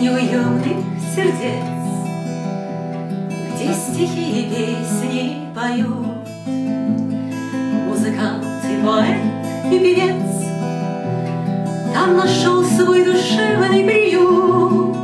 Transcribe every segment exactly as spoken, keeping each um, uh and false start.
неуемных сердец, где стихи и песни поют музыкант и поэт и певец. Там нашел свой душевный приют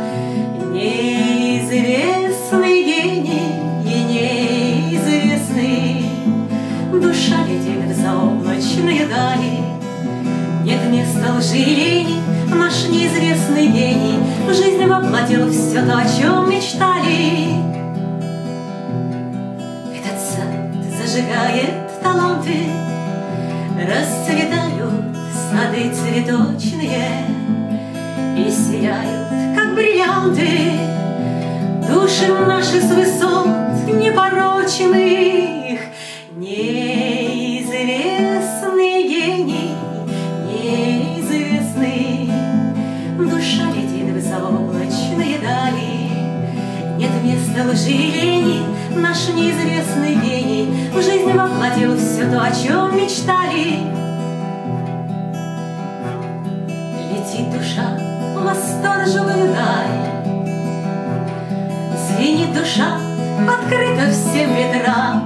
неизвестный гений и неизвестный. Душа летит в заоблачные дали, нет места лжи и лени. Наш неизвестный гений в жизни воплотил все то, о чем мечтали. Этот сад зажигает таланты, расцветают сады цветочные и сияют, как бриллианты, души наши с высот непорочных. Неизвестный гений, неизвестный. Душа летит в заоблачные дали, нет места лжи и лени. Наш неизвестный гений в жизни воплотил все то, о чем мечтали. Летит душа в восторженную даль, звенит душа, открыта всем ветрам,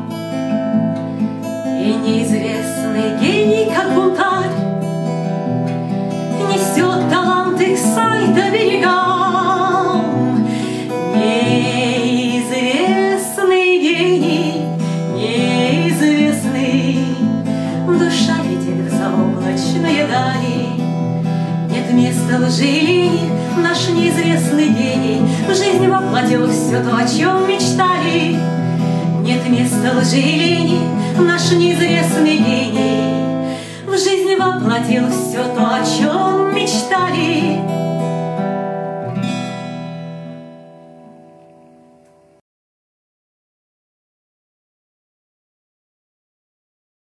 и неизвестный гений, как бунтарь, несет таланты к сайта берегам. Неизвестный гений, неизвестный. Душа летит в заоблачные дали, нет места лжи и лени. Наш неизвестный гений в жизни воплотил все то, о чем мечтали. Нет места лжи и лени. Наш неизвестный гений в жизни воплотил все то, о чем мечтали.